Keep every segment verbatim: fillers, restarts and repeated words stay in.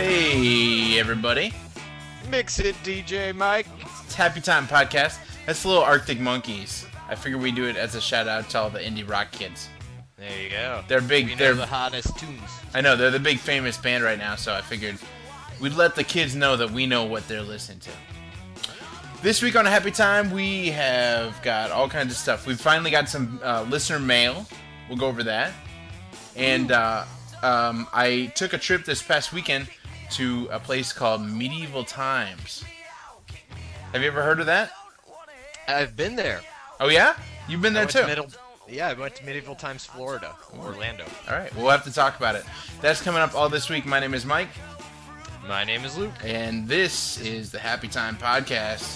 Hey, everybody. Mix it, D J Mike. It's Happy Time Podcast. That's the little Arctic Monkeys. I figured we'd do it as a shout out to all the indie rock kids. There you go. They're big. We know they're the hottest tunes. I know they're the big famous band right now, so I figured we'd let the kids know that we know what they're listening to. This week on a Happy Time, we have got all kinds of stuff. We've finally got some uh, listener mail. We'll go over that. And uh, um, I took a trip this past weekend to a place called Medieval Times. Have you ever heard of that? I've been there. Oh, yeah? You've been I there, went too? to Middle, yeah, I went to Medieval Times, Florida, Orlando. All right, we'll have to talk about it. That's coming up all this week. My name is Mike. My name is Luke. And this is the Happy Time Podcast.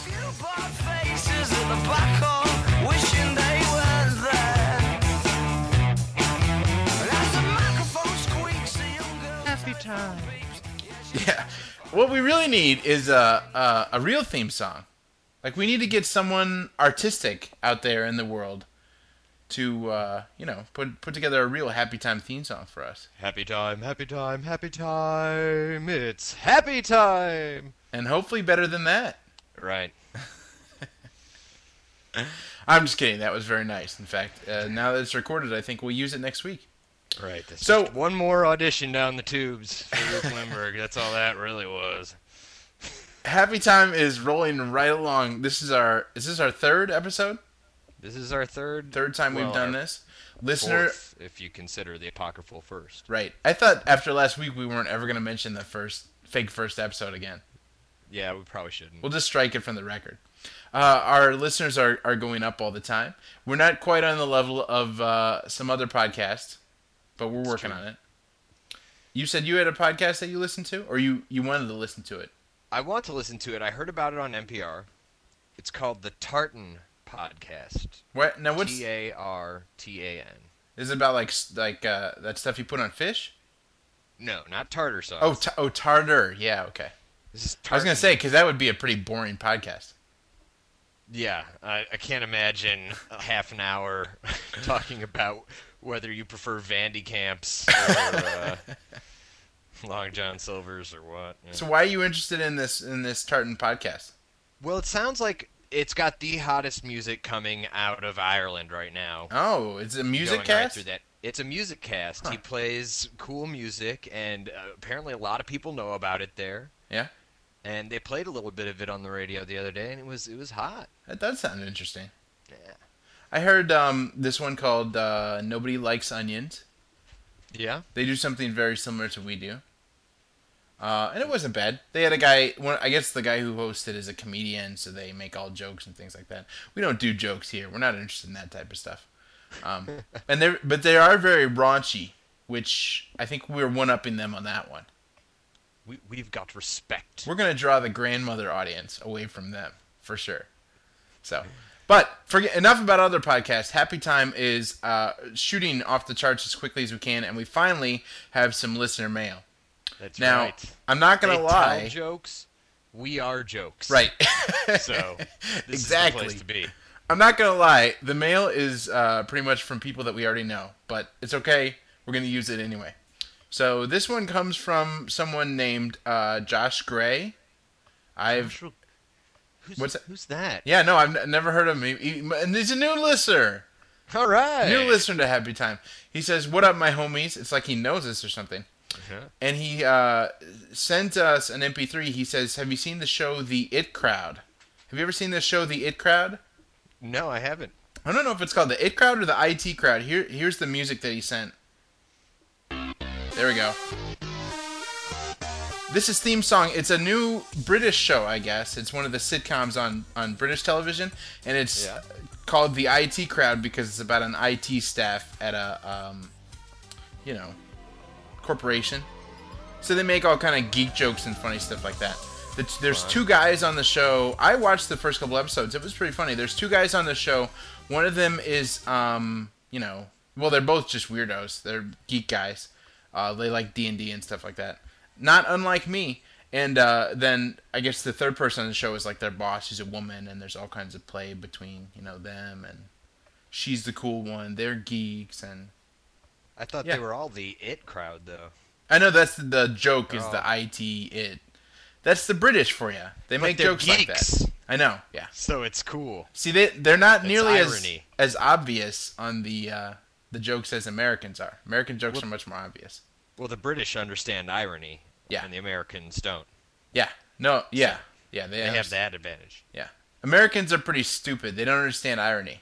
Happy times. Yeah. What we really need is a, a, a real theme song. Like, we need to get someone artistic out there in the world to, uh, you know, put put together a real Happy Time theme song for us. Happy time, happy time, happy time. It's happy time. And hopefully better than that. Right. I'm just kidding. That was very nice. In fact, uh, now that it's recorded, I think we'll use it next week. Right. That's So- just one more audition down the tubes for Luke Lindbergh. That's all that really was. Happy Time is rolling right along. This is our is this our third episode? This is our third. Third time we've well, done our this. Listener, fourth, if you consider the apocryphal first. right. I thought after last week we weren't ever going to mention the first fake first episode again. Yeah, we probably shouldn't. We'll just strike it from the record. Uh, our listeners are, are going up all the time. We're not quite on the level of uh, some other podcasts, but we're working true. on it. You said you had a podcast that you listened to, or you, you wanted to listen to it? I want to listen to it. I heard about it on N P R. It's called the Tartan Podcast. What now? What's T A R T A N. is it about? Like like uh, that stuff you put on fish? No, not tartar sauce. Oh, t- oh, tartar. Yeah, okay. This is I was gonna tartan. say because that would be a pretty boring podcast. Yeah, I, I can't imagine a half an hour talking about whether you prefer Vandy Camps or uh, Long John Silver's or what. Yeah. So why are you interested in this in this tartan podcast? Well, it sounds like it's got the hottest music coming out of Ireland right now. Oh, it's a music going right cast. through that. It's a music cast. Huh. He plays cool music, and uh, apparently a lot of people know about it there. Yeah, And they played a little bit of it on the radio the other day, and it was it was hot. that does sound interesting. Yeah. I heard um, this one called uh, Nobody Likes Onions. Yeah. They do something very similar to we do. Uh, and it wasn't bad. They had a guy, one, I guess the guy who hosted is a comedian, so they make all jokes and things like that. We don't do jokes here. We're not interested in that type of stuff. Um, and they're, but they are very raunchy, which I think we're one-upping them on that one. We we've got respect. We're going to draw the grandmother audience away from them, for sure. So, but forget enough about other podcasts. Happy Time is uh, shooting off the charts as quickly as we can, and we finally have some listener mail. That's Now, right. I'm not going They to lie. tell jokes. We are jokes. Right. So this Exactly. is the place to be. I'm not going to lie. The mail is uh, pretty much from people that we already know, but it's okay. We're going to use it anyway. So this one comes from someone named uh, Josh Gray. I've Who's, What's that? who's that? yeah no I've n- never heard of him. He, he, and he's a new listener. All right. New listener to Happy Time. He says, "What up, my homies?" It's like he knows us or something. Uh-huh. And he uh, sent us an M P three. He says, "Have you seen the show The It Crowd? Have you ever seen the show The It Crowd?" No, I haven't. I don't know if it's called The It Crowd or The I T Crowd. Here, here's the music that he sent. There we go. This is theme song. It's a new British show, I guess. It's one of the sitcoms on, on British television, and it's Yeah. called The I T Crowd because it's about an I T staff at a, um, you know, corporation. So they make all kind of geek jokes and funny stuff like that. The- There's Fun. two guys on the show. I watched the first couple episodes. It was pretty funny. There's two guys on the show. One of them is, um, you know, well, they're both just weirdos. They're geek guys. Uh, they like D and D and stuff like that. Not unlike me. And uh, then I guess the third person on the show is like their boss. She's a woman, and there's all kinds of play between, you know, them, and she's the cool one. They're geeks, and I thought Yeah. they were all the it crowd, though. I know that's the joke is Oh. the I T it. That's the British for you. They But make they're jokes like geeks. that. I know. Yeah. So it's cool. See, they they're not It's nearly as irony. as obvious on the uh, the jokes as Americans are. American jokes Well- are much more obvious. Well, the British understand irony, Yeah. and the Americans don't. Yeah. No. Yeah. Yeah. They, They have understand. that advantage. Yeah. Americans are pretty stupid. They don't understand irony.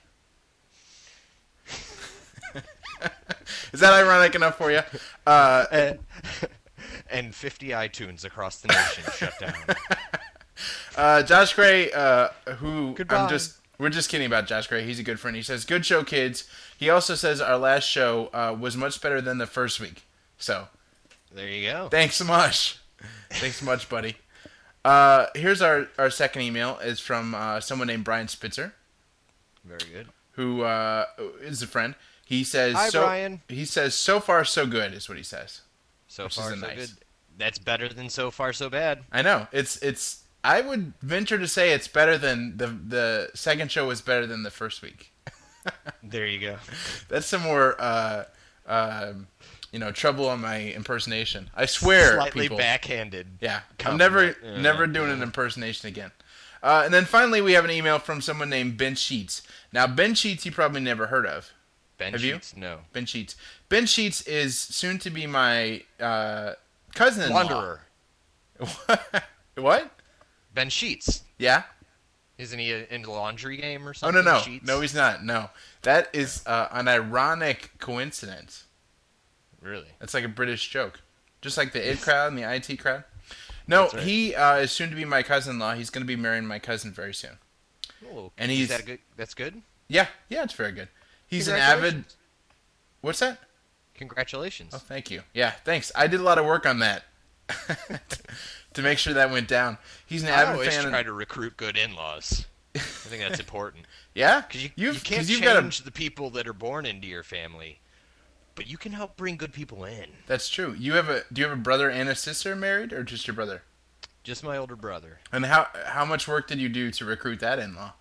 Is that ironic enough for you? Uh, And, and fifty iTunes across the nation shut down. uh, Josh Gray, uh, who Goodbye. I'm just we're just kidding about Josh Gray. He's a good friend. He says, "Good show, kids." He also says our last show uh, was much better than the first week. So There you go. thanks so much. Thanks so much, buddy. Uh, here's our, our second email. It's from uh, someone named Brian Spitzer, Very good. who uh, is a friend. He says, Hi, so, Brian. He says, "So far, so good," is what he says. So Which far, is a so nice. good. That's better than so far, so bad. I know it's it's. I would venture to say it's better than the the second show was better than the first week. There you go. That's some more, uh, uh, you know, trouble on my impersonation. I swear, Slightly people. backhanded. Yeah, I'm compliment. never Yeah. never doing an impersonation again. Uh, and then finally, we have an email from someone named Ben Sheets. Now, Ben Sheets, you probably never heard of. Ben Have you? Sheets, no. Ben Sheets. Ben Sheets is soon to be my uh, cousin-in-law. Wanderer. What? Ben Sheets. Yeah. Isn't he a, in the laundry game or Oh something? no no Sheets? no he's not. No, that is uh, an ironic coincidence. Really? It's like a British joke, just like the It crowd and the I T crowd. No, That's right. he uh, is soon to be my cousin-in-law. He's going to be marrying my cousin very soon. Oh, And is he's- that good? That's good. Yeah, yeah, it's very good. He's an avid. What's that? Congratulations. Oh, thank you. Yeah, thanks. I did a lot of work on that to make sure that went down. He's an I avid always fan. try Of, to recruit good in-laws. I think that's important. yeah, Because you, You've- you can't 'cause you've change got a. the people that are born into your family, but you can help bring good people in. That's true. You have a. Do you have a brother and a sister married, or just your brother? Just my older brother. And how how much work did you do to recruit that in-law?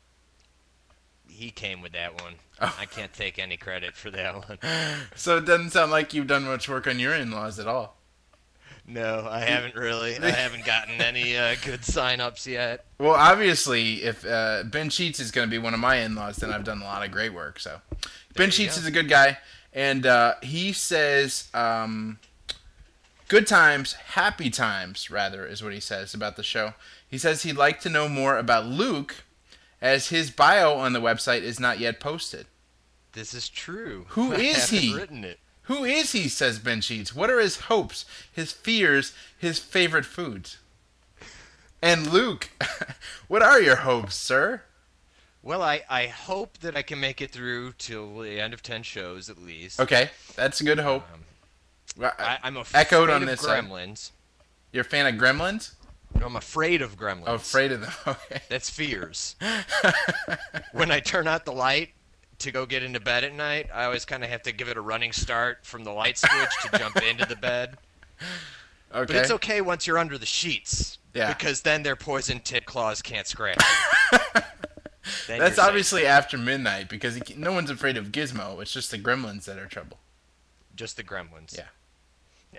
He came with that one. Oh. I can't take any credit for that one. So it doesn't sound like you've done much work on your in-laws at all. No, I haven't really. I haven't gotten any uh, good sign-ups yet. Well, obviously, if uh, Ben Sheets is going to be one of my in-laws, then I've done a lot of great work. So, Ben you Sheets go. is a good guy, and uh, he says, um, "Good times, happy times." Rather, is what he says about the show. He says he'd like to know more about Luke, as his bio on the website is not yet posted. This is true. Who I is haven't he? Written it. Who is he? Says Ben Sheets. What are his hopes, his fears, his favorite foods? And Luke, what are your hopes, sir? Well, I, I hope that I can make it through till the end of ten shows at least. Okay, that's a good hope. Um, I, I'm afraid Echoed on of this side. gremlins. You're a fan of Gremlins? No, I'm afraid of gremlins. Oh, afraid of them. Okay. That's fears. When I turn out the light to go get into bed at night, I always kind of have to give it a running start from the light switch to jump into the bed. Okay. But it's okay once you're under the sheets. Yeah. Because then their poison tip claws can't scratch you. Then That's you're safe. obviously after midnight because he, no one's afraid of Gizmo. It's just the Gremlins that are trouble. Just the gremlins. Yeah. Yeah.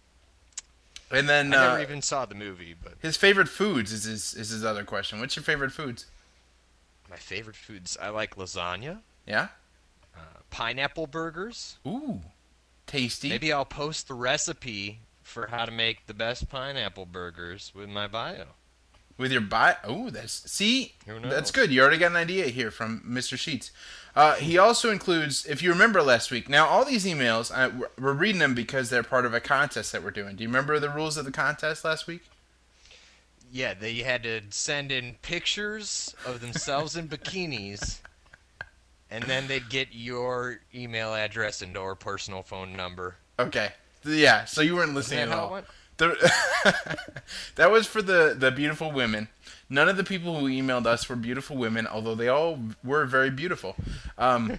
And then I uh, never even saw the movie, but his favorite foods is his is his other question. What's your favorite foods? my favorite foods, I like lasagna, Yeah. uh, pineapple burgers. Ooh, tasty. Maybe I'll post the recipe for how to make the best pineapple burgers with my bio. With your bio. Oh, that's see. Who knows? That's good. You already got an idea here from Mister Sheets. Uh, he also includes, if you remember last week. Now, all these emails, I, we're- we're reading them because they're part of a contest that we're doing. Do you remember the rules of the contest last week? Yeah, they had to send in pictures of themselves in bikinis, and then they'd get your email address and or personal phone number. Okay. Yeah. So you weren't listening Isn't that at how it all. went? The, that was for the, the beautiful women. None of the people who emailed us were beautiful women, although they all were very beautiful. Um,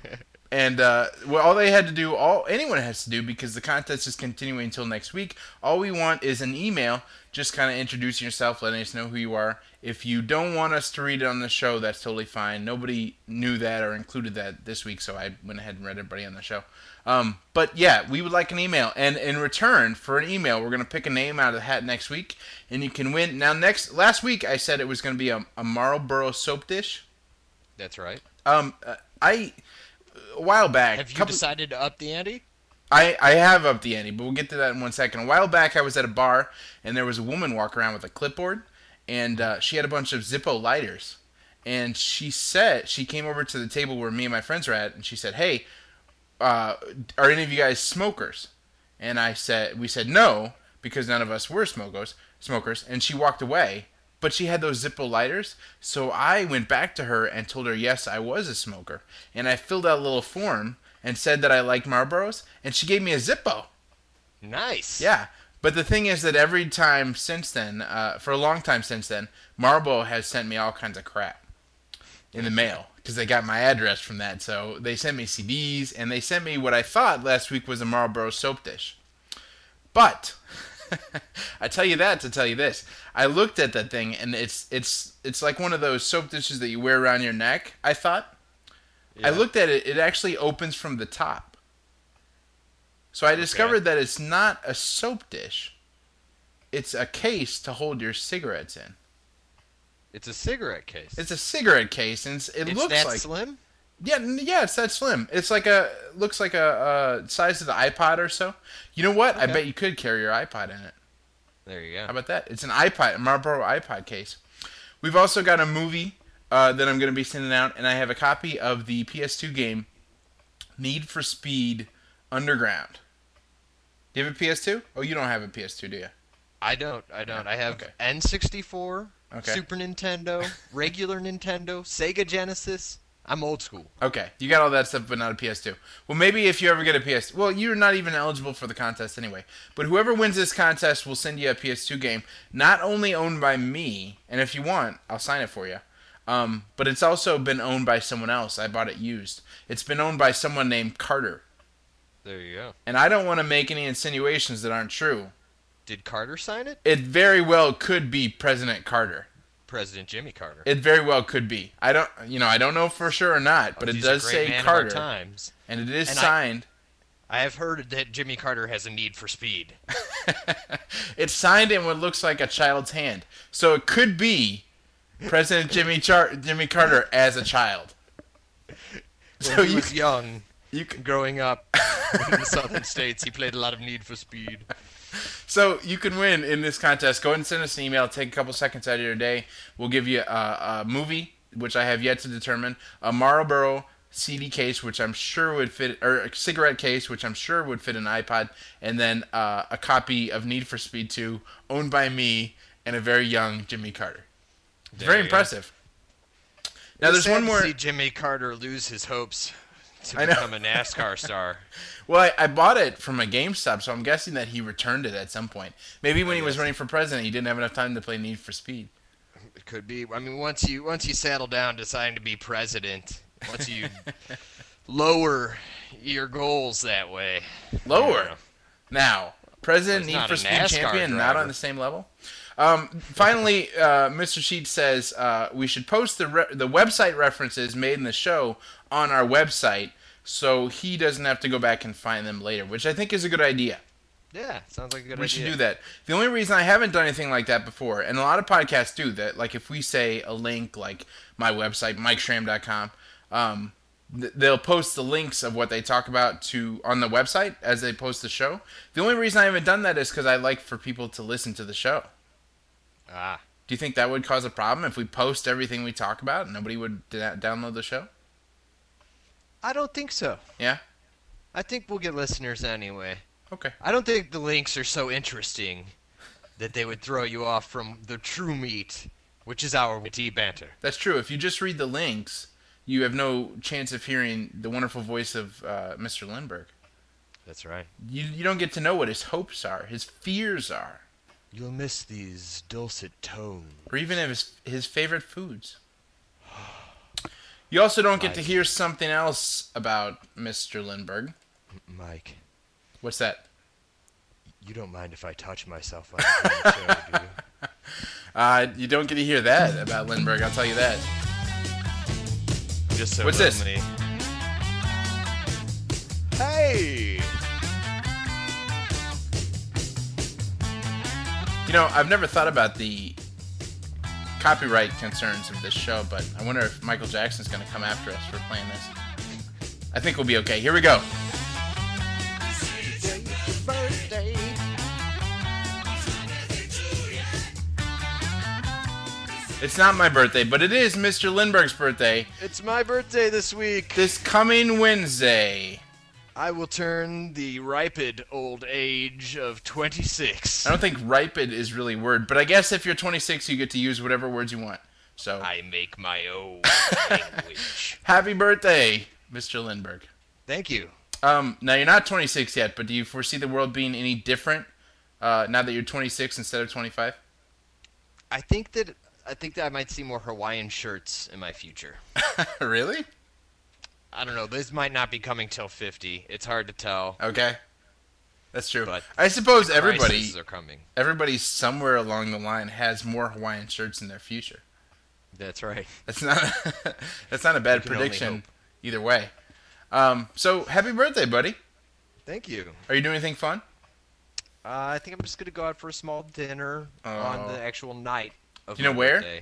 And uh, well, all they had to do, all anyone has to do, because the contest is continuing until next week. All we want is an email, just kind of introducing yourself, letting us know who you are. If you don't want us to read it on the show, that's totally fine. Nobody knew that or included that this week, so I went ahead and read everybody on the show. Um, but yeah, we would like an email, and in return for an email, we're gonna pick a name out of the hat next week, and you can win. Now, next last week I said it was gonna be a, a Marlboro soap dish. That's right. Um, uh, I a while back. Have you couple, decided to up the ante? I, I have up the ante, but we'll get to that in one second. A while back, I was at a bar, and there was a woman walking around with a clipboard, and uh, she had a bunch of Zippo lighters. And she said, she came over to the table where me and my friends were at, and she said, hey, uh, are any of you guys smokers? And I said, we said no, because none of us were smokers, smokers, and she walked away. But she had those Zippo lighters, so I went back to her and told her, yes, I was a smoker. And I filled out a little form and said that I liked Marlboros, and she gave me a Zippo. Nice. Yeah. But the thing is that every time since then, uh, for a long time since then, Marlboro has sent me all kinds of crap in the mail because they got my address from that. So they sent me C Ds, and they sent me what I thought last week was a Marlboro soap dish. But I tell you that to tell you this. I looked at that thing, and it's it's it's like one of those soap dishes that you wear around your neck, I thought. Yeah. I looked at it. It actually opens from the top. So I discovered okay. that it's not a soap dish. It's a case to hold your cigarettes in. It's a cigarette case. It's a cigarette case, and it's, it it's looks that like slim. Yeah, yeah, it's that slim. It's like a looks like a, a size of the iPod or so. You know what? Okay. I bet you could carry your iPod in it. There you go. How about that? It's an iPod, a Marlboro iPod case. We've also got a movie uh, that I'm going to be sending out, and I have a copy of the P S two game Need for Speed Underground. Do you have a P S two? Oh, you don't have a P S two, do you? I don't. I don't. I have okay. N sixty-four, okay. Super Nintendo, regular Nintendo, Sega Genesis. I'm old school. Okay, you got all that stuff, but not a P S two. Well, maybe if you ever get a P S two... Well, you're not even eligible for the contest anyway. But whoever wins this contest will send you a P S two game, not only owned by me, and if you want, I'll sign it for you, um, but it's also been owned by someone else. I bought it used. It's been owned by someone named Carter. There you go. And I don't want to make any insinuations that aren't true. Did Carter sign it? It very well could be President Carter. President Jimmy Carter. It very well could be. I don't, you know, I don't know for sure or not, but oh, it does say Carter, times. and it is and signed. I, I have heard that Jimmy Carter has a need for speed. It's signed in what looks like a child's hand, so it could be President Jimmy Char- Jimmy Carter as a child. When so he you, was young, you can, growing up in the southern states, he played a lot of Need for Speed. So you can win in this contest. Go ahead and send us an email. Take a couple seconds out of your day. We'll give you a, a movie, which I have yet to determine, a Marlboro C D case, which I'm sure would fit, or a cigarette case, which I'm sure would fit an iPod, and then uh, a copy of Need for Speed two, owned by me and a very young Jimmy Carter. It's very impressive. Go. Now there's one more. To see Jimmy Carter lose his hopes to become a NASCAR star. Well, I, I bought it from a GameStop, so I'm guessing that he returned it at some point. Maybe when he was running for president, he didn't have enough time to play Need for Speed. It could be. I mean, once you once you settle down deciding to be president, once you lower your goals that way. Lower? Now, president, well, Need for Speed NASCAR champion, driver. not on the same level? Um, finally, uh, Mister Sheets says uh, we should post the re- the website references made in the show on our website, so he doesn't have to go back and find them later, which I think is a good idea. Yeah, sounds like a good we idea. We should do that. The only reason I haven't done anything like that before, and a lot of podcasts do that, like if we say a link, like my website, mike schramm dot com, um, th- they'll post the links of what they talk about to on the website as they post the show. The only reason I haven't done that is because I like for people to listen to the show. Ah. Do you think that would cause a problem if we post everything we talk about and nobody would d- download the show? I don't think so. Yeah? I think we'll get listeners anyway. Okay. I don't think the links are so interesting that they would throw you off from the true meat, which is our witty banter. That's true. If you just read the links, you have no chance of hearing the wonderful voice of uh, Mister Lindbergh. That's right. You you don't get to know what his hopes are, his fears are. You'll miss these dulcet tones. Or even his his favorite foods. You also don't get Mike. to hear something else about Mister Lindbergh. Mike, What's that? you don't mind if I touch myself on the show, do you? Uh, you don't get to hear that about Lindbergh, I'll tell you that. Just so What's this? lonely. Hey! You know, I've never thought about the copyright concerns of this show, but I wonder if Michael Jackson's going to come after us for playing this. I think we'll be okay. Here we go. It's not my birthday, but it is Mister Lindbergh's birthday. It's my birthday this week. This coming Wednesday. I will turn the ripened old age of twenty-six. I don't think riped is really a word, but I guess if you're twenty-six, you get to use whatever words you want. So, I make my own language. happy birthday, Mister Lindbergh. Thank you. Um, now, you're not twenty-six yet, but do you foresee the world being any different uh, now that you're twenty-six instead of twenty-five? I think that I think that I might see more Hawaiian shirts in my future. Really? I don't know. This might not be coming till fifty. It's hard to tell. Okay. That's true. But I suppose everybody, Crises are coming. everybody somewhere along the line has more Hawaiian shirts in their future. That's right. That's not that's not a bad We can only prediction hope. either way. Um, so, happy birthday, buddy. Thank you. Are you doing anything fun? Uh, I think I'm just gonna go out for a small dinner on Oh. the actual night of Do you know my where? birthday.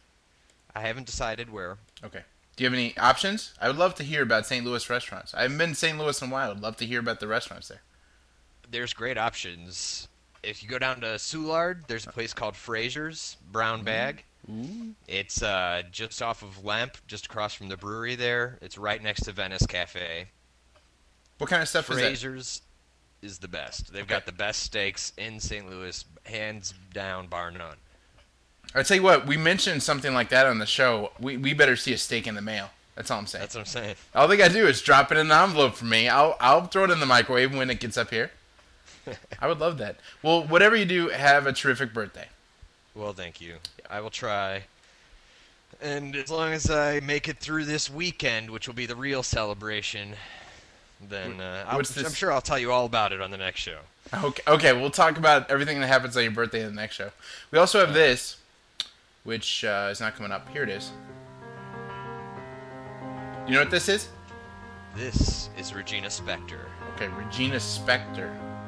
I haven't decided where. Okay. Do you have any options? I would love to hear about Saint Louis restaurants. I haven't been to Saint Louis in a while. I'd love to hear about the restaurants there. There's great options. If you go down to Soulard, there's a place called Fraser's Brown Bag. Ooh. It's uh, just off of Lemp, just across from the brewery there. It's right next to Venice Cafe. What kind of stuff is that? Fraser's is the best. They've Okay. got the best steaks in Saint Louis, hands down, bar none. I tell you what, we mentioned something like that on the show. We we better see a steak in the mail. That's all I'm saying. That's what I'm saying. All they gotta do is drop it in an envelope for me. I'll I'll throw it in the microwave when it gets up here. I would love that. Well, whatever you do, have a terrific birthday. Well, thank you. I will try. And as long as I make it through this weekend, which will be the real celebration, then uh, I'll, What's this- I'm sure I'll tell you all about it on the next show. Okay, okay, we'll talk about everything that happens on your birthday in the next show. We also have this, which uh, is not coming up. Here it is. You know what this is? This is Regina Spektor. Okay, Regina Spektor.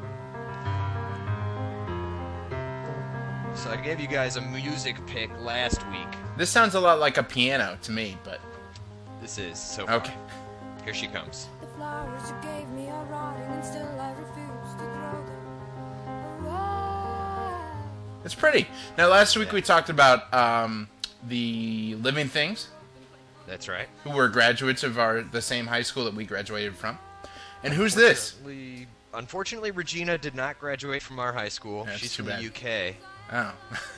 So I gave you guys a music pick last week. This sounds a lot like a piano to me, but This is so far. okay. Here she comes. The flowers you gave me are rotting, and still I refuse to throw them away. It's pretty. Now, last week Yeah. we talked about um, the Living Things, That's right. who were graduates of our the same high school that we graduated from. And who's this? Unfortunately, unfortunately, Regina did not graduate from our high school. That's She's too from bad. the U K. Oh.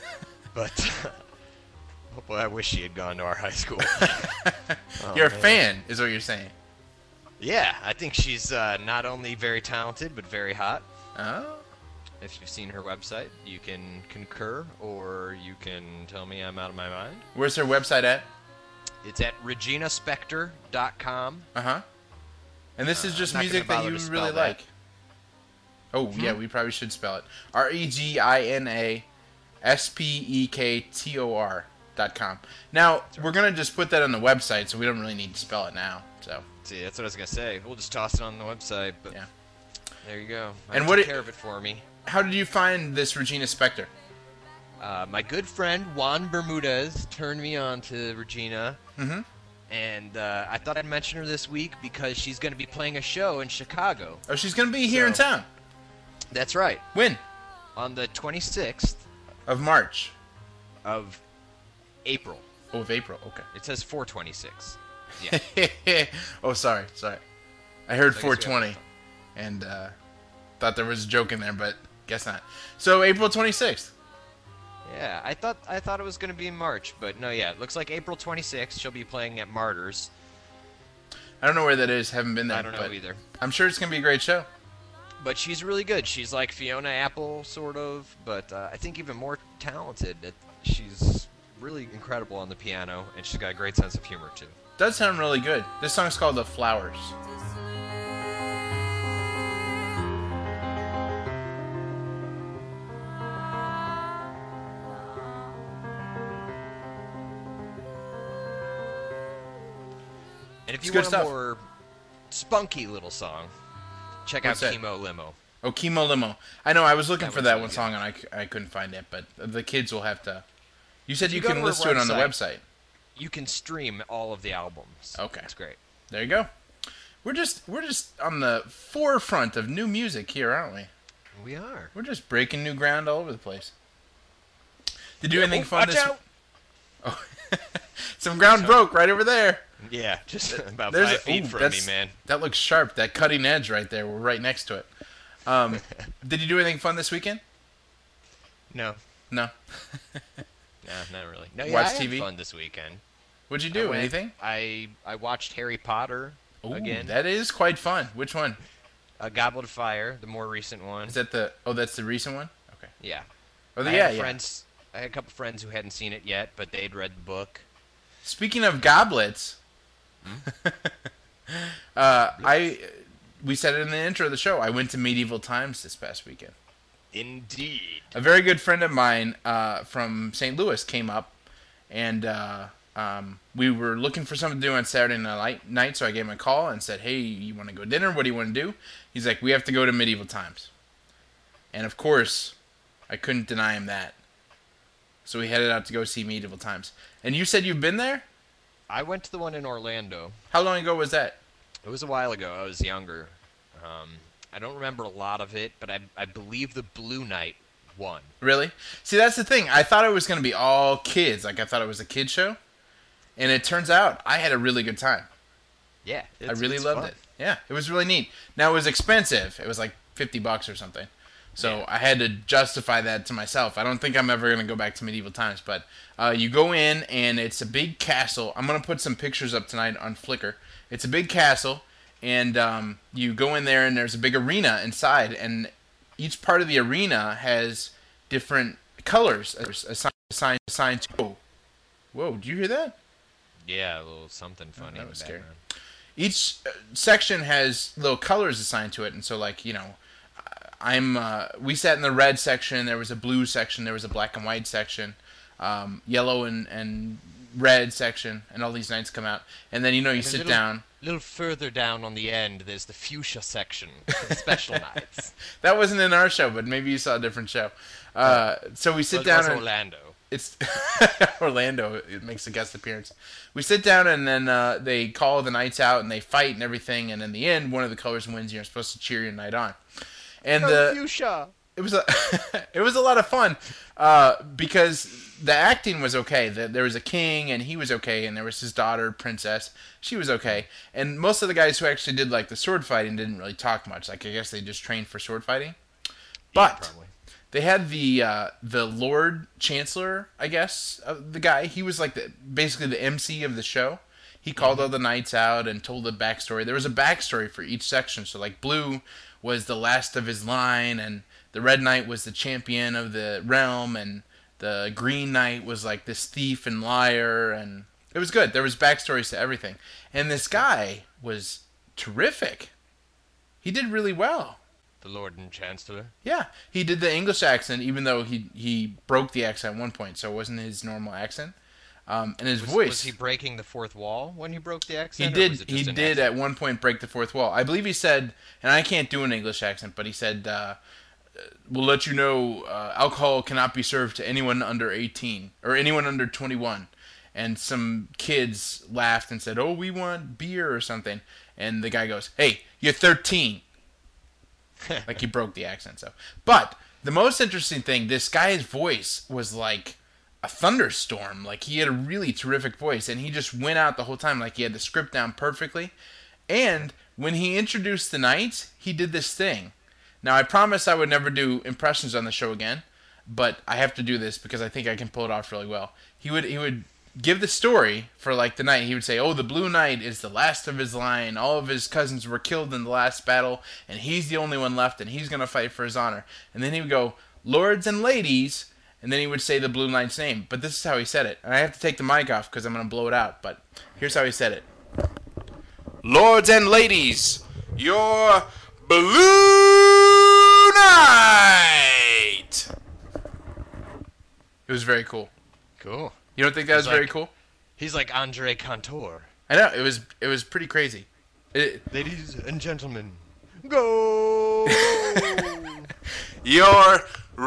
But oh boy, I wish she had gone to our high school. Oh, You're a man. fan, is what you're saying. Yeah, I think she's uh, not only very talented but very hot. Oh. If you've seen her website, you can concur or you can tell me I'm out of my mind. Where's her website at? It's at regina spektor dot com. Uh huh. And this Uh, is just I'm not music gonna that you bother to really spell that. like. Oh, yeah, we probably should spell it. R E G I N A S P E K T O R dot com. Now, we're going to just put that on the website, so we don't really need to spell it now. So, See, that's what I was gonna say. We'll just toss it on the website, but yeah. there you go. And I what took it- care of it for me. How did you find this Regina Spektor? Uh, my good friend Juan Bermudez turned me on to Regina, Mm-hmm. and uh, I thought I'd mention her this week because she's going to be playing a show in Chicago. Oh, she's going to be here in So- town. That's right, When? on the twenty-sixth Of March. of April. Oh, of April. Okay. It says four twenty-six. Yeah. oh, sorry, sorry. I heard So I four guess we have- twenty, and uh, thought there was a joke in there, but guess not. So April twenty-sixth. Yeah, I thought I thought it was going to be in March, but no, yeah, it looks like April twenty-sixth. She'll be playing at Martyrs. I don't know where that is. Haven't been there. I don't know but either. I'm sure it's gonna be a great show. But she's really good. She's like Fiona Apple, sort of, but uh, I think even more talented. It, she's really incredible on the piano, and she's got a great sense of humor, too. Does sound really good. This song's called The Flowers. And if It's you good want stuff. a more spunky little song, check What's out that? Chemo Limo. Oh, Chemo Limo. I know, I was looking That for one's that really one good. song and I, c- I couldn't find it, but the kids will have to... You said If you, you go can to our listen to it on the website- website. You can stream all of the albums. Okay. It's great. There you go. We're just we're just on the forefront of new music here, aren't we? We are. We're just breaking new ground all over the place. Did you do Yeah, anything oh, fun watch this out! Oh. Some ground broke right over there. Yeah, just about There's five a- feet ooh, from me, that's- man. That looks sharp. That cutting edge right there. We're right next to it. Um, did you do anything fun this weekend? No, No. no, not really. No, Watch yeah, I had T V? fun this weekend. What'd you I do? went- Anything? I I watched Harry Potter Ooh, again. that is quite fun. Which one? A Goblet of Fire, the more recent one. Is that the? Oh, that's the recent one. Okay. Yeah. Oh, the, I yeah, had yeah. friends. I had a couple friends who hadn't seen it yet, but they'd read the book. Speaking of goblets, uh, I we said it in the intro of the show. I went to Medieval Times this past weekend. Indeed. A very good friend of mine uh, from Saint Louis came up, and uh, um, we were looking for something to do on Saturday night, night. So I gave him a call and said, "Hey, you want to go to dinner? What do you want to do?" He's like, "We have to go to Medieval Times," and of course, I couldn't deny him that. So we headed out to go see Medieval Times. And you said you've been there? I went to the one in Orlando. How long ago was that? It was a while ago. I was younger. Um, I don't remember a lot of it, but I, I believe the Blue Knight won. Really? See, that's the thing. I thought it was going to be all kids. Like, I thought it was a kid show. And it turns out I had a really good time. Yeah, I it's- really it's loved fun. it. Yeah, it was really neat. Now, it was expensive. It was like fifty bucks or something. So Yeah. I had to justify that to myself. I don't think I'm ever going to go back to Medieval Times. But uh, you go in, and it's a big castle. I'm going to put some pictures up tonight on Flickr. It's a big castle. And um, you go in there, and there's a big arena inside. And each part of the arena has different colors assigned, assigned, assigned to. Whoa. Whoa, did you hear that? Yeah, a little something funny. that in was the scary. background. Each uh, section has little colors assigned to it, and so like you know, I'm uh, we sat in the red section. There was a blue section. There was a black and white section, um, yellow and and red section, and all these knights come out. And then you know you And a sit little- down. A little further down on the end, there's the fuchsia section for the special nights. That wasn't in our show, but maybe you saw a different show. Uh, so we sit Well, it down was and Orlando. it's Orlando. It makes a guest appearance. We sit down and then uh, they call the knights out and they fight and everything. And in the end, one of the colors wins. You're supposed to cheer your knight on. And Oh, the fuchsia! it was a it was a lot of fun uh, because the acting was okay. The, there was a king and he was okay, and there was his daughter princess. She was okay, and most of the guys who actually did like the sword fighting didn't really talk much. Like I guess they just trained for sword fighting. But Probably. they had the uh, the Lord Chancellor, I guess, uh, the guy. He was like the basically the M C of the show. He called all the knights out and told the backstory. There was a backstory for each section. So like Blue was the last of his line, and the Red Knight was the champion of the realm, and the Green Knight was like this thief and liar, and it was good. There was backstories to everything. And this guy was terrific. He did really well. The Lord and Chancellor. Yeah, he did the English accent, even though he he broke the accent at one point, so it wasn't his normal accent. Um, and his Was, voice, was he breaking the fourth wall when he broke the he accent? or did was it he just an did accent? at one point break the fourth wall. I believe he said, and I can't do an English accent, but he said, uh, "We'll let you know, uh, alcohol cannot be served to anyone under eighteen or anyone under twenty-one." And some kids laughed and said, "Oh, we want beer or something." And the guy goes, "Hey, you're thirteen." Like he broke the accent. So, but the most interesting thing, this guy's voice was like a thunderstorm. Like he had a really terrific voice, and he just went out the whole time. Like he had the script down perfectly. And when he introduced the knights, he did this thing. Now I promised I would never do impressions on the show again, but I have to do this because I think I can pull it off really well. He would he would give the story for like the knight. He would say, "Oh, the Blue Knight is the last of his line. All of his cousins were killed in the last battle, and he's the only one left, and he's gonna fight for his honor." And then he would go, "Lords and ladies," and then he would say the Blue Knight's name. But this is how he said it, and I have to take the mic off because I'm gonna blow it out. But here's how he said it. lords and ladies, your Blue Night. It was very cool. Cool. You don't think that was He's very like- cool? He's like Andre Cantor. I know it was. It was pretty crazy. It, Ladies and gentlemen, go! your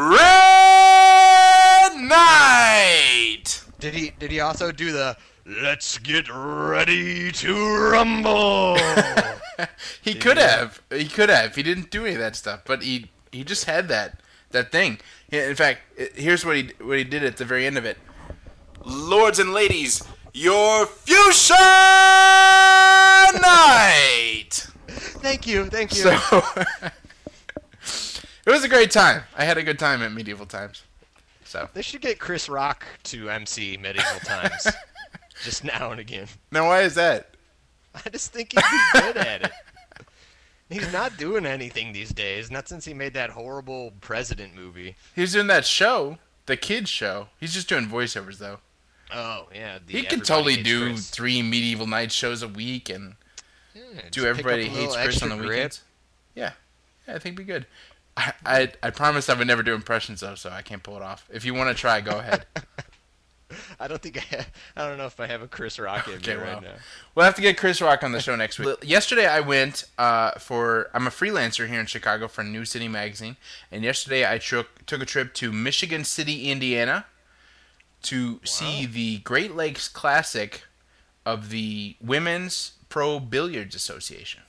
Red Night. Did he? Did he also do the "Let's get ready to rumble"? He could have. He could have. He didn't do any of that stuff, but he he just had that that thing. Yeah, in fact, here's what he what he did at the very end of it. Lords and ladies, your Fuchsia Night. Thank you, thank you. So it was a great time. I had a good time at Medieval Times. So They should get Chris Rock to M C Medieval Times, just now and again. now, why is that? I just think he'd be good at it. He's not doing anything these days, not since he made that horrible President movie. He was doing that show, the kids show. He's just doing voiceovers though. Oh, yeah. The He could Everybody totally Hates do Chris. three Medieval Night shows a week and Yeah, do just pick Everybody up a little Hates Chris on the extra grip. weekends. Yeah, yeah, I think it'd be good. I, I I promised I would never do impressions though, so I can't pull it off. If you want to try, go ahead. I don't think I have, I don't know if I have a Chris Rock in Okay, me well. right now. We'll have to get Chris Rock on the show next week. Yesterday I went uh, for I'm a freelancer here in Chicago for New City Magazine, and yesterday I took took a trip to Michigan City, Indiana, to see the Great Lakes Classic of the Women's Pro Billiards Association.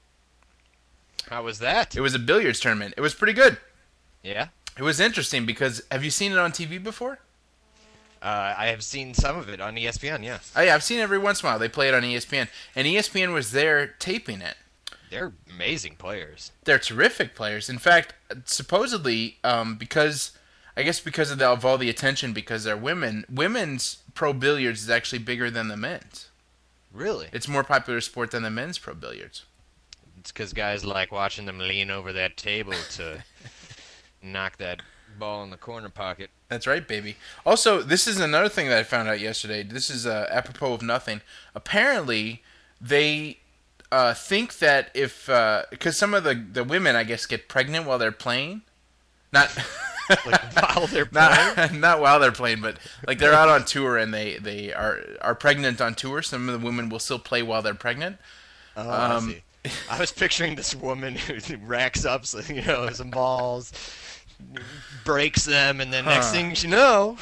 How was that? It was a billiards tournament. It was pretty good. Yeah. It was interesting because have you seen it on T V before? Uh, I have seen some of it on E S P N, yes. Oh, yeah, I've seen it every once in a while. They play it on E S P N, and E S P N was there taping it. They're amazing players. They're terrific players. In fact, supposedly, um, because I guess because of, the, of all the attention, because they're women, women's pro billiards is actually bigger than the men's. Really? It's more popular sport than the men's pro billiards. It's because guys like watching them lean over that table to knock that ball in the corner pocket. That's right, baby. Also, this is another thing that I found out yesterday. This is uh, apropos of nothing. Apparently, they uh, think that if because uh, some of the, the women, I guess, get pregnant while they're playing. Not Like while they're playing? not, not while they're playing, but like they're out on tour and they, they are are pregnant on tour. Some of the women will still play while they're pregnant. Oh, Um, I see. I was picturing this woman who racks up, some, you know, some balls, breaks them, and then next Huh. thing you know,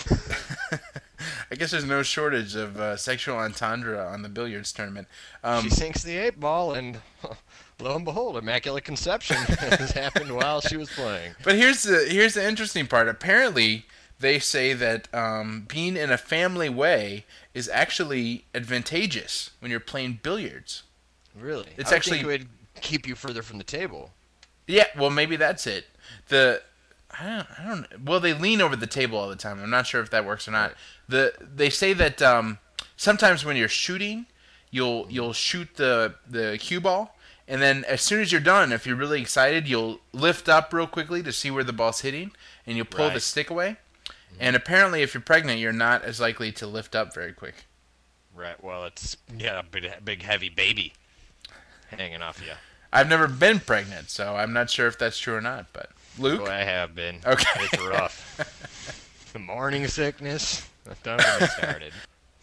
I guess there's no shortage of uh, sexual entendre on the billiards tournament. Um, she sinks the eight ball, and lo and behold, immaculate conception has happened while she was playing. But here's the here's the interesting part. Apparently, they say that um, being in a family way is actually advantageous when you're playing billiards. Really? It's I would actually- think it would keep you further from the table. Yeah, well, maybe that's it. The I don't, I don't. Well, they lean over the table all the time. I'm not sure if that works or not. The they say that um, sometimes when you're shooting, you'll you'll shoot the the cue ball, and then as soon as you're done, if you're really excited, you'll lift up real quickly to see where the ball's hitting, and you'll pull the Right. stick away. And apparently, if you're pregnant, you're not as likely to lift up very quick. Right. Well, it's yeah, a big, big heavy baby hanging off you. I've never been pregnant, so I'm not sure if that's true or not. But Luke, Boy, I have been. Okay. It's rough. The morning sickness. Don't get me started.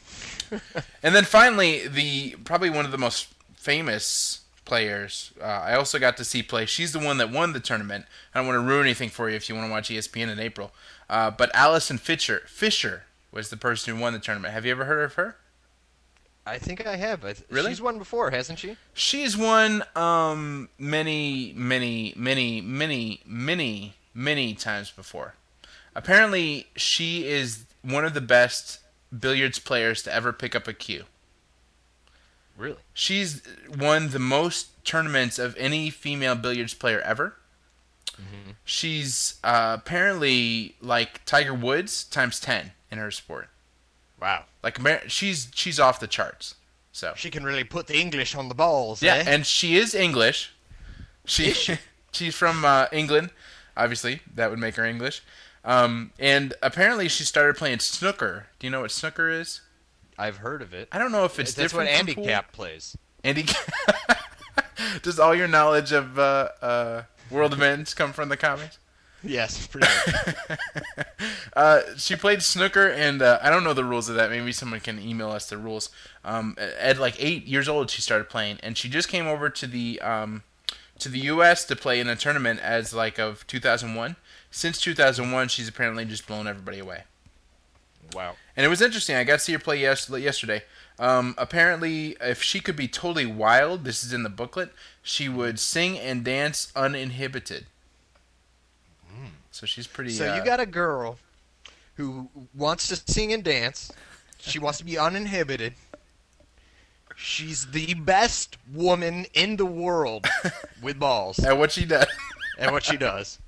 and then finally, the probably one of the most famous players. Uh, I also got to see play. She's the one that won the tournament. I don't want to ruin anything for you if you want to watch E S P N in April. Uh, but Allison Fisher, Fisher was the person who won the tournament. Have you ever heard of her? I think I have. I th- Really? She's won before, hasn't she? She's won um, many, many, many, many, many, many times before. Apparently, she is one of the best billiards players to ever pick up a cue. Really? She's won the most tournaments of any female billiards player ever. Mm-hmm. She's uh, apparently like Tiger Woods times ten in her sport. Wow. Like Amer- she's she's off the charts. So She can really put the English on the balls, yeah, eh? and she is English. She, Is she? she's from uh, England. Obviously, that would make her English. Um, and apparently, she started playing snooker. Do you know what snooker is? I've heard of it. I don't know if it's That's different what from pool. handicap plays. Andy, does all your knowledge of uh, uh, world events come from the comics? Yes, pretty much. uh, she played snooker, and uh, I don't know the rules of that. Maybe someone can email us the rules. Um, at like eight years old, she started playing, and she just came over to the um, to the U S to play in a tournament as like of two thousand one. Since two thousand one, she's apparently just blown everybody away. Wow. And it was interesting. I got to see her play yes- yesterday. Um, apparently, if she could be totally wild, this is in the booklet, she would sing and dance uninhibited. Mm. So she's pretty... So uh, you got a girl who wants to sing and dance. She wants to be uninhibited. She's the best woman in the world with balls. At what she does. And what she does.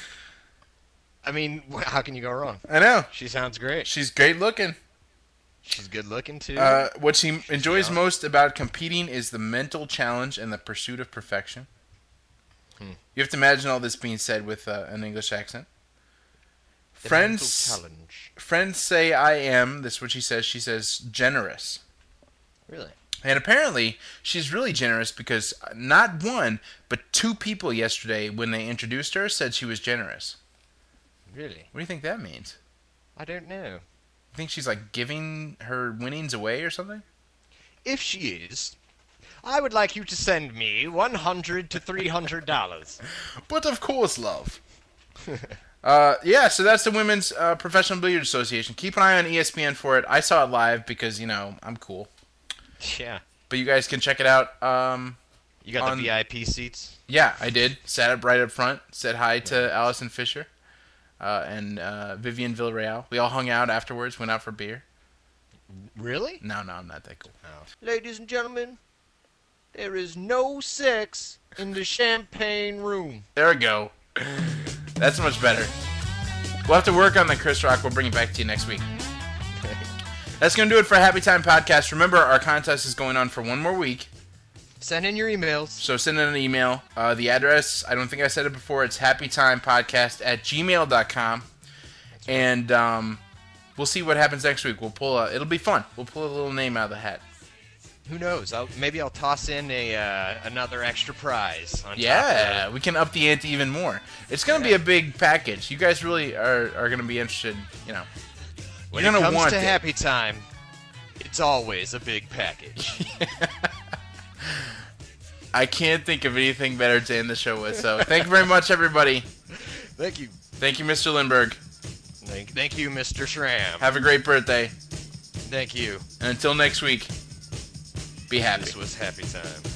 I mean, how can you go wrong? I know. She sounds great. She's great looking. She's good looking, too. Uh, what she She's enjoys young. most about competing is the mental challenge and the pursuit of perfection. Hmm. You have to imagine all this being said with uh, an English accent. The Friends, mental challenge. friends say I am, this is what she says, she says generous. Really? And apparently, she's really generous because not one, but two people yesterday, when they introduced her, said she was generous. Really? What do you think that means? I don't know. You think she's like giving her winnings away or something? If she is, I would like you to send me one hundred to three hundred dollars. But of course, love. uh, yeah, so that's the Women's uh, Professional Billiards Association. Keep an eye on E S P N for it. I saw it live because, you know, I'm cool. Yeah. But you guys can check it out. Um, You got on- the V I P seats? yeah, I did. Sat up right up front. Said hi to Allison Fisher uh, and uh, Vivian Villarreal. We all hung out afterwards. Went out for beer. Really? No, no, I'm not that cool. Ladies and gentlemen, there is no sex in the champagne room. There we go. That's much better. We'll have to work on the Chris Rock. We'll bring it back to you next week. That's going to do it for Happy Time Podcast. Remember, our contest is going on for one more week. Send in your emails. So send in an email. Uh, the address, I don't think I said it before, it's happytimepodcast at gmail dot com. Right. And um, we'll see what happens next week. We'll pull a, it'll be fun. We'll pull a little name out of the hat. Who knows? I'll, maybe I'll toss in a uh, another extra prize. On Yeah, top of we can up the ante even more. It's going to Yeah. be a big package. You guys really are, are going to be interested, you know. When You're it going to comes want to it. Happy Time, it's always a big package. I can't think of anything better to end the show with. So thank you very much, everybody. Thank you. Thank you, Mister Lindbergh. Thank, thank you, Mister Schramm. Have a great birthday. Thank you. And until next week, be happy. This was Happy Time.